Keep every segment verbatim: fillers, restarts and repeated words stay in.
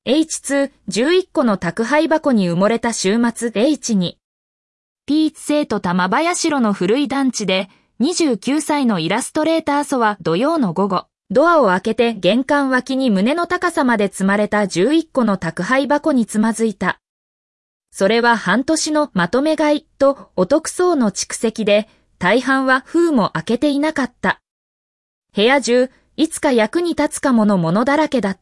エイチツーじゅういっ 個の宅配箱に埋もれた週末 エイチに。P 生徒玉林路の古い団地でにじゅうきゅうさいのイラストレーターソは土曜の午後、ドアを開けて玄関脇に胸の高さまで積まれたじゅういっこの宅配箱につまずいた。それは半年のまとめ買いとお得そうの蓄積で、大半は封も開けていなかった。部屋中、いつか役に立つかものものだらけだった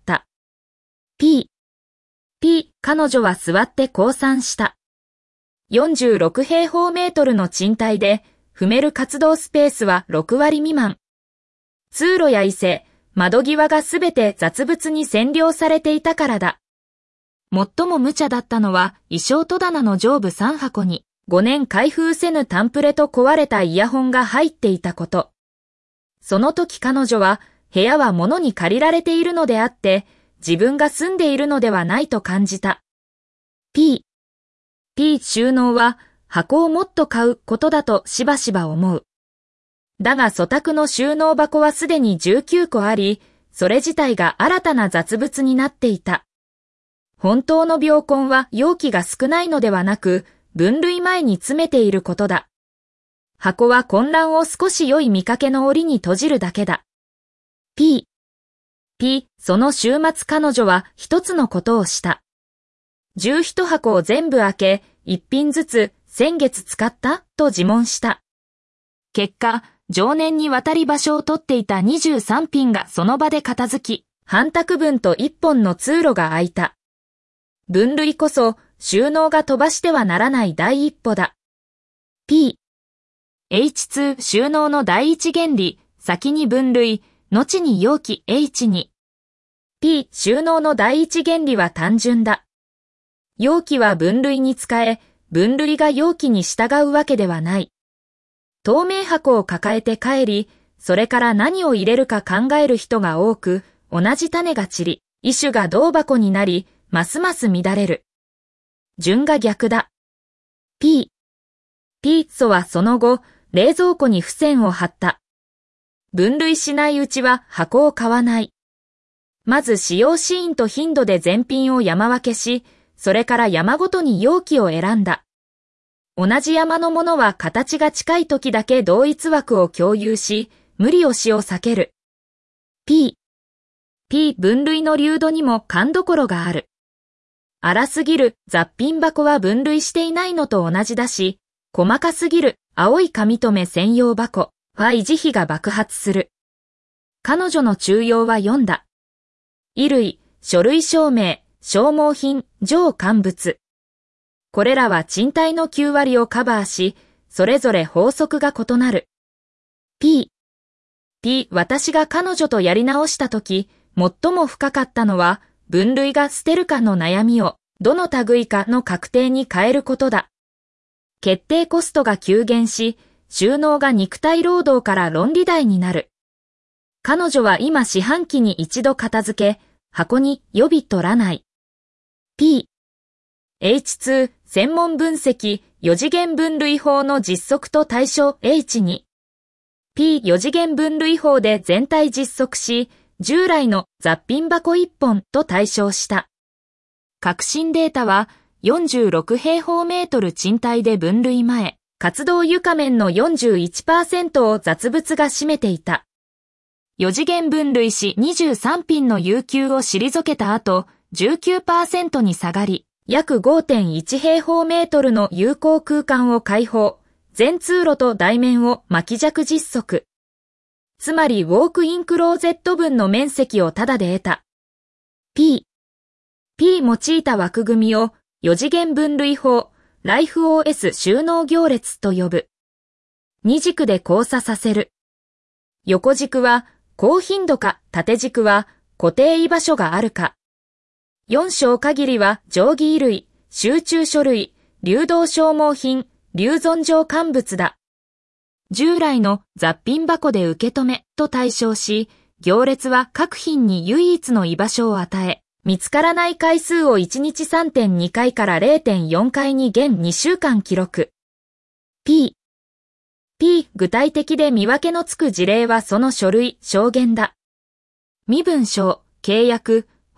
。P。P、彼女は座って降参した。よんじゅうろくへいほうメートルの賃貸で、踏める活動スペースはろくわり未満。通路や伊勢、窓際がすべて雑物に占領されていたからだ。最も無茶だったのは、衣装戸棚の上部さんはこに、ごねん開封せぬタンプレと壊れたイヤホンが入っていたこと。その時彼女は、部屋は物に借りられているのであって、自分が住んでいるのではないと感じた。P。P 収納は、箱をもっと買うことだとしばしば思う。だが祖宅の収納箱はすでにじゅうきゅうこあり、それ自体が新たな雑物になっていた。本当の病根は容器が少ないのではなく、分類前に詰めていることだ。箱は混乱を少し良い見かけの折に閉じるだけだ。P。P、その週末彼女は一つのことをした。じゅういちはこを全部開け、一品ずつ先月使ったと自問した。結果、常年にわたり場所を取っていたにじゅうさんぴんがその場で片付き、半卓分といっぽんの通路が開いた。分類こそ収納が飛ばしてはならない第一歩だ。P。エイチツー 収納の第一原理、先に分類、後に容器 エイチに。P 収納の第一原理は単純だ。容器は分類に使え、分類が容器に従うわけではない。透明箱を抱えて帰り、それから何を入れるか考える人が多く、同じ種が散り、異種が銅箱になり、ますます乱れる。順が逆だ。P。ピーソはその後、冷蔵庫に付箋を貼った。分類しないうちは箱を買わない。まず使用シーンと頻度で全品を山分けし、それから山ごとに容器を選んだ。同じ山のものは形が近い時だけ同一枠を共有し、無理をしを避ける。P。P 分類の流度にも勘どころがある。荒すぎる雑品箱は分類していないのと同じだし、細かすぎる青い紙留め専用箱は維持費が爆発する。彼女の中庸はよんだ。衣類、書類証明、消耗品、上乾物。これらは賃貸のきゅうわりをカバーし、それぞれ法則が異なる。P。P、私が彼女とやり直したとき、最も深かったのは、分類が捨てるかの悩みを、どの類かの確定に変えることだ。決定コストが急減し、収納が肉体労働から論理題になる。彼女は今四半期に一度片付け、箱に予備取らない。P。エイチツー 専門分析よ次元分類法の実測と対象 エイチに。P よ次元分類法で全体実測し、従来の雑品箱いっぽんと対象した。革新データはよんじゅうろくへいほうメートル賃貸で分類前、活動床面の よんじゅういちパーセント を雑物が占めていた。よ次元分類しにじゅうさんぴんの有給を退けた後、じゅうきゅうパーセント に下がり、約 ごてんいちへいほうメートルの有効空間を開放、全通路と台面を巻き弱実測。つまりウォークインクローゼット分の面積をタダで得た。P。P 用いた枠組みをよ次元分類法、ライフ オーエス 収納行列と呼ぶ。に軸で交差させる。横軸は高頻度か縦軸は固定居場所があるか。よん章限りは定規衣類、集中書類、流動消耗品、流存上乾物だ。従来の雑品箱で受け止めと対象し、行列は各品に唯一の居場所を与え、見つからない回数をいちにち さんてんに 回から れいてんよん 回に限にしゅうかん記録。P。P 具体的で見分けのつく事例はその書類、証言だ。身分証、契約、保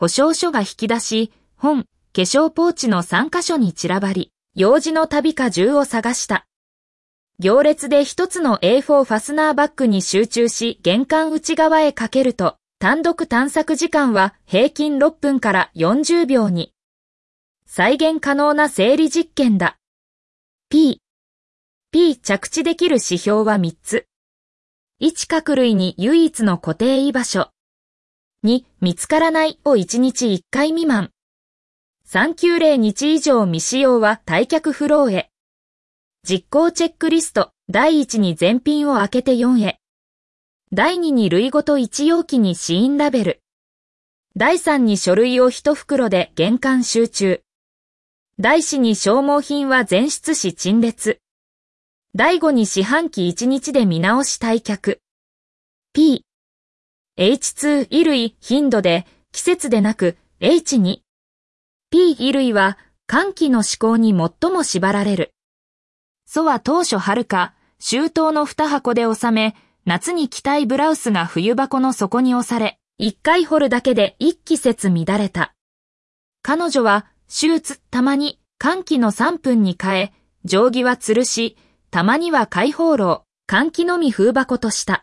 保証書が引き出し、本、化粧ポーチのさんカ所に散らばり、用事の旅か中を探した。行列で一つの エーフォー ファスナーバッグに集中し玄関内側へかけると、単独探索時間は平均ろっぷんからよんじゅうびょうに。再現可能な整理実験だ。P。P 着地できる指標はみっつ。いち各類に唯一の固定居場所。に見つからないをいちにちいっかい未満。さんきゅうぜろにち以上未使用は退却フローへ。実行チェックリストだいいちに全品を開けてよんへ。だいにに類ごといち容器に死因ラベル。だいさんに書類をいち袋で玄関集中。だいよんに消耗品は全出し陳列。だいごに四半期いちにちで見直し退却。P。エイチツー 衣類頻度で季節でなく エイチに。P 衣類は換気の施行に最も縛られる。ソは当初春か、周到のに箱で収め、夏に着たいブラウスが冬箱の底に押され、いっかい掘るだけで一季節乱れた。彼女は、シューツ、たまに、換気のさんぷんに変え、定規は吊るし、たまには開放炉、換気のみ封箱とした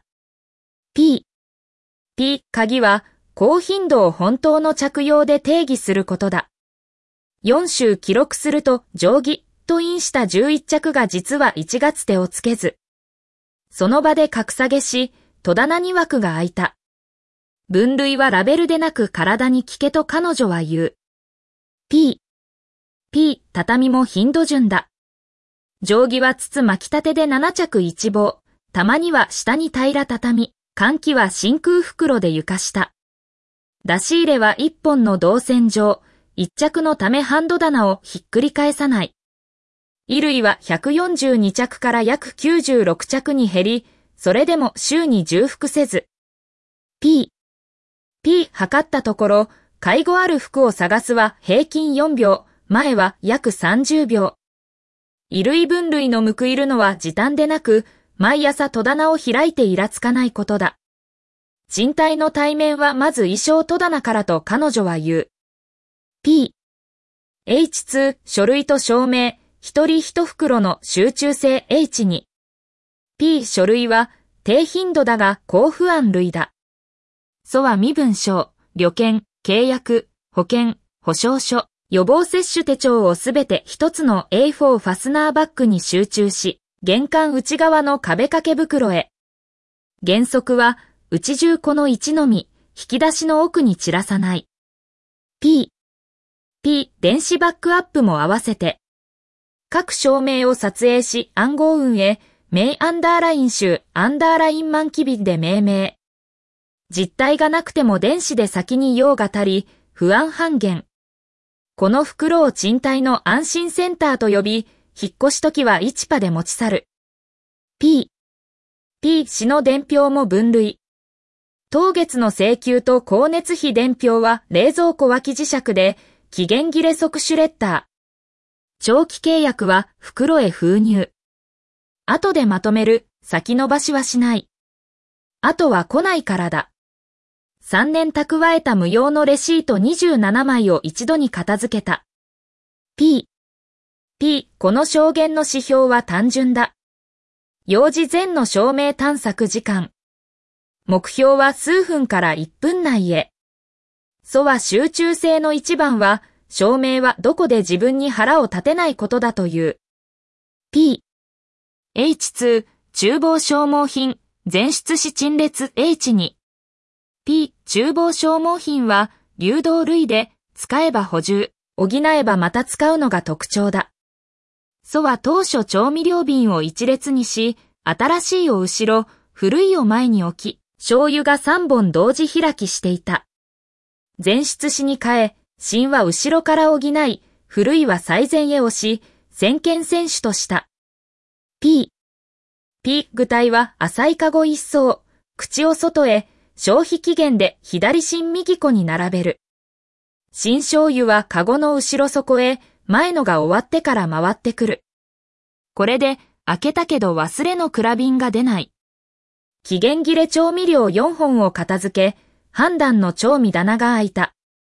。P。P、鍵は、高頻度を本当の着用で定義することだ。よん週記録すると、定規と印したじゅういっ着が実はいちがつ手をつけず。その場で格下げし、戸棚に枠が開いた。分類はラベルでなく体に聞けと彼女は言う。P。P、畳も頻度順だ。定規は筒巻き立てでなな着一棒、たまには下に平ら畳、換気は真空袋で床下。出し入れはいっぽんの動線上、いっ着のためハンド棚をひっくり返さない。衣類はひゃくよんじゅうに着から約きゅうじゅうろく着に減り、それでも週に重複せず。P。P 測ったところ、介護ある服を探すは平均よんびょう、前は約さんじゅうびょう。衣類分類の報いるのは時短でなく、毎朝戸棚を開いてイラつかないことだ。賃貸の対面はまず衣装戸棚からと彼女は言う。P。エイチツー 書類と証明、一人一袋の集中性 エイチに。P 書類は低頻度だが高不安類だ。ソは身分証、旅券、契約、保険、保証書、予防接種手帳をすべて一つの エーフォー ファスナーバッグに集中し、玄関内側の壁掛け袋へ。原則は内中このいちのみ、引き出しの奥に散らさない。P。P 電子バックアップも合わせて。各証明を撮影し暗号運へ、名アンダーライン集アンダーライン満期日で命名。実体がなくても電子で先に用が足り、不安半減。この袋を賃貸の安心センターと呼び、引っ越し時は市場で持ち去る。P。P 市の伝票も分類。当月の請求と光熱費伝票は冷蔵庫脇磁石で、期限切れ即シュレッダー。長期契約は袋へ封入。後でまとめる、先延ばしはしない。後は来ないからだ。さんねん蓄えた無用のレシートにじゅうななまいを一度に片付けた。P。P、この証言の指標は単純だ。用事前の証明探索時間。目標は数分からいっぷん内へ。ソは集中性の一番は、証明はどこで自分に腹を立てないことだという。P。エイチツー、厨房消耗品、全出し陳列 エイチに。P、厨房消耗品は、流動類で、使えば補充、補えばまた使うのが特徴だ。ソは当初調味料瓶を一列にし、新しいを後ろ、古いを前に置き、醤油がさんぼん同時開きしていた。全出しに変え、新は後ろから補い、古いは最前へ押し、先見選手とした。P。P 具体は浅いかご一層、口を外へ、消費期限で左新右個に並べる。新醤油はかごの後ろ底へ、前のが終わってから回ってくる。これで、開けたけど忘れの蔵瓶が出ない。期限切れ調味料よんほんを片付け、判断の調味棚が開いた。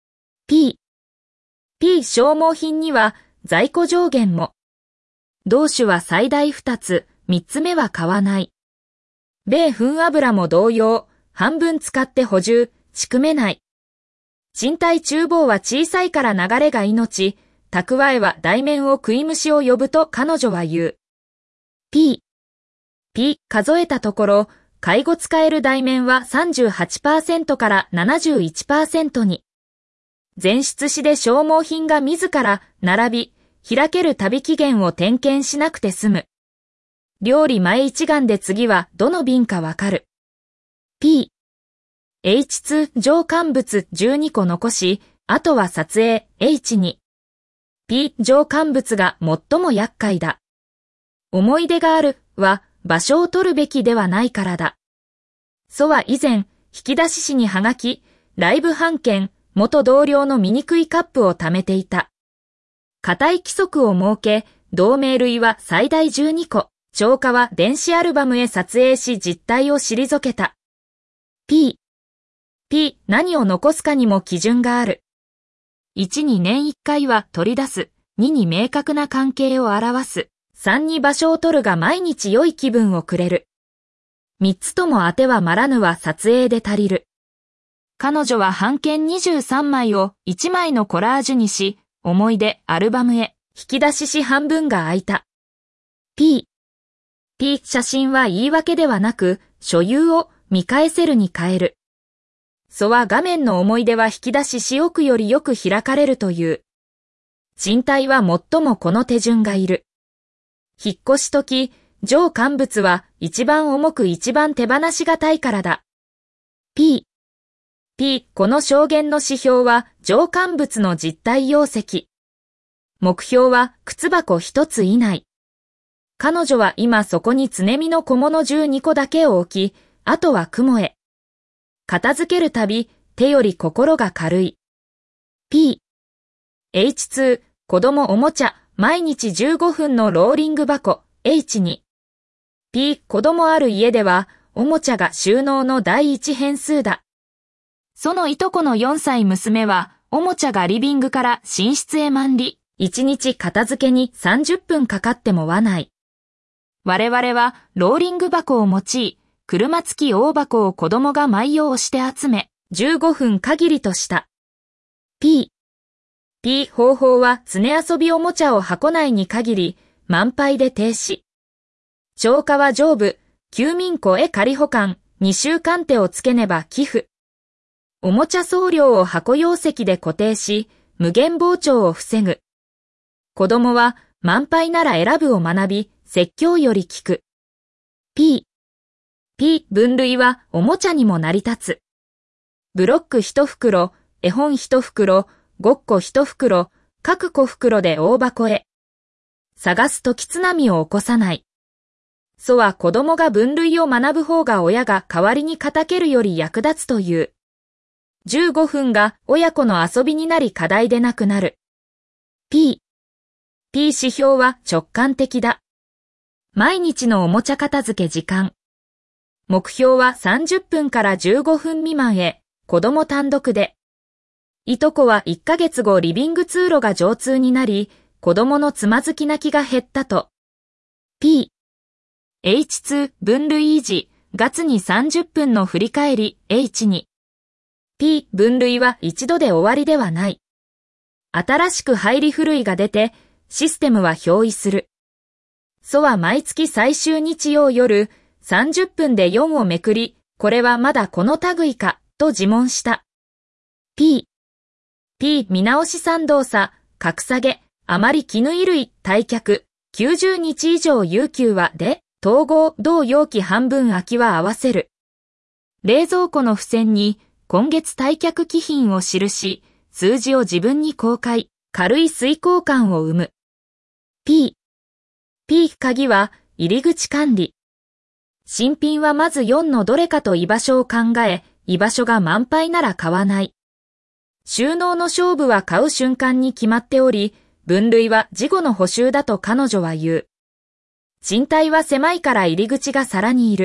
P、P 消耗品には在庫上限も。同種は最大ふたつ、みっつめは買わない。米粉油も同様、半分使って補充、仕組めない。賃貸厨房は小さいから流れが命、蓄えは大面を食い虫を呼ぶと彼女は言う。P、P 数えたところ、介護使える大面は さんじゅうはちパーセント から ななじゅういちパーセント に。前出紙で消耗品が自ら並び、開ける旅期限を点検しなくて済む。料理前一眼で次はどの瓶かわかる。P、エイチツー 上乾物じゅうにこ残し、あとは撮影 エイチに。P 上乾物が最も厄介だ。思い出があるは場所を取るべきではないからだ。ソは以前、引き出し紙にはがき、ライブ半券、元同僚の醜いカップを貯めていた。固い規則を設け、同盟類は最大じゅうにこ、超過は電子アルバムへ撮影し実態を退けた。P、P 何を残すかにも基準がある。いちに年いっかいは取り出す、にに明確な関係を表す、さんに場所を取るが毎日良い気分をくれる。みっつとも当てはまらぬは撮影で足りる。彼女は半券にじゅうさんまいをいちまいのコラージュにし、思い出アルバムへ引き出しし半分が空いた。P、P 写真は言い訳ではなく、所有を見返せるに変える。ソは画面の思い出は引き出しし奥よりよく開かれるという。賃貸は最もこの手順がいる。引っ越しとき、上乾物は一番重く一番手放しがたいからだ。P、P この証言の指標は上乾物の実体容積。目標は靴箱一つ以内。彼女は今そこに常見の小物じゅうにこだけを置き、あとは雲へ。片付けるたび、手より心が軽い。P、エイチツー 子供おもちゃ、毎日じゅうごふんのローリング箱、エイチに。P 子供ある家では、おもちゃが収納の第一変数だ。そのいとこのよんさい娘は、おもちゃがリビングから寝室へ満里、いちにち片付けにさんじゅっぷんかかってもわない。我々はローリング箱を用い、車付き大箱を子供が埋用して集め、じゅうごふん限りとした。P、P 方法は常遊びおもちゃを箱内に限り、満杯で停止。超過は上部、休眠庫へ仮保管、にしゅうかん手をつけねば寄付。おもちゃ送料を箱容積で固定し、無限膨張を防ぐ。子供は満杯なら選ぶを学び、説教より聞く。P、P 分類はおもちゃにも成り立つ。ブロック一袋、絵本一袋、ごっこ一袋、各小袋で大箱へ。探すとき津波を起こさない。ソは子供が分類を学ぶ方が親が代わりに叩けるより役立つという。じゅうごふんが親子の遊びになり課題でなくなる。P、P 指標は直感的だ。毎日のおもちゃ片付け時間。目標はさんじゅっぷんからじゅうごふん未満へ、子供単独で。いとこはいっかげつごリビング通路が上通になり、子供のつまずき泣きが減ったと。P、エイチツー 分類維持、月にさんじゅっぷんの振り返り エイチに。P 分類は一度で終わりではない。新しく入りふるいが出て、システムは表示する。ソは毎月最終日曜夜、さんじゅっぷんでよんをめくり、これはまだこの類か、と自問した。P、P 見直し賛同差、格下げ、あまり絹衣類、退却、きゅうじゅうにち以上有給はで、統合、同容器半分空きは合わせる。冷蔵庫の付箋に、今月退却期品を記し、数字を自分に公開、軽い遂行感を生む。P、P 鍵は、入り口管理。新品はまずよんのどれかと居場所を考え、居場所が満杯なら買わない。収納の勝負は買う瞬間に決まっており、分類は事後の補修だと彼女は言う。賃貸は狭いから入り口がさらにい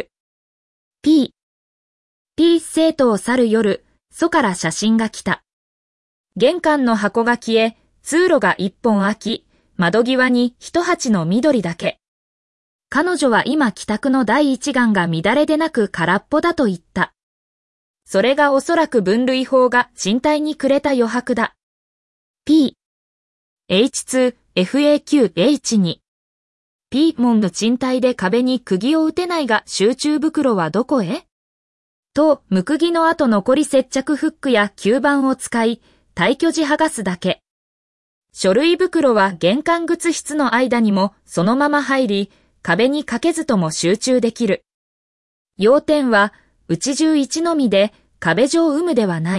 る。P、P 生徒を去る夜、ソから写真が来た。 玄関の箱が消え、通路が一本空き、窓際に一鉢の緑だけ。彼女は今帰宅の第一眼が乱れでなく空っぽだと言った。それがおそらく分類法が賃貸にくれた余白だ。P、エイチツー、エフエーキュー、エイチツー。P 門の賃貸で壁に釘を打てないが集中袋はどこへ？と、無釘の後残り接着フックや吸盤を使い、退去時剥がすだけ。書類袋は玄関靴室の間にもそのまま入り、壁にかけずとも集中できる。要点は、内中一のみで壁上有無ではない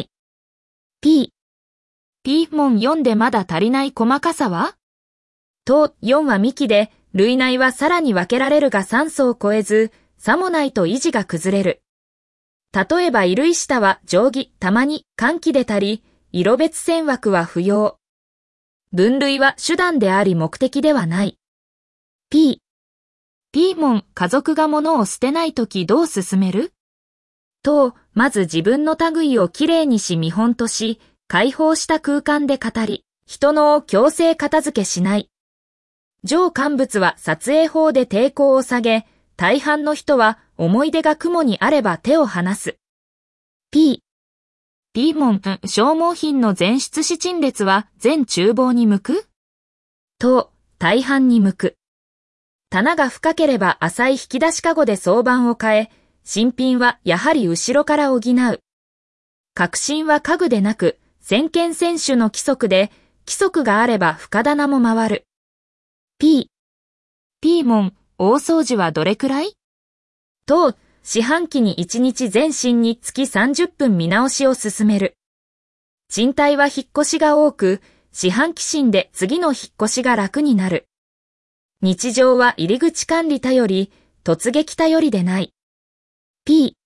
。P、P 門よんでまだ足りない細かさは？と、よんは幹で、類内はさらに分けられるがさん層を超えず、さもないと維持が崩れる。例えば衣類下は定規、たまに換気で足り、色別線枠は不要。分類は手段であり目的ではない。P、P 門家族が物を捨てないときどう進める？と、まず自分の類をきれいにし見本とし、開放した空間で語り、人のを強制片付けしない。上幹物は撮影法で抵抗を下げ、大半の人は思い出が雲にあれば手を離す。P、P 門、消耗品の前出資陳列は全厨房に向く？と、大半に向く。棚が深ければ浅い引き出しかごで相番を変え、新品はやはり後ろから補う。革新は家具でなく、先見先取の規則で、規則があれば深棚も回る。P、P 門、大掃除はどれくらい？と、四半期にいちにち全身につきさんじゅっぷん見直しを進める。賃貸は引っ越しが多く、四半期心で次の引っ越しが楽になる。日常は入り口管理頼り、突撃頼りでない。P、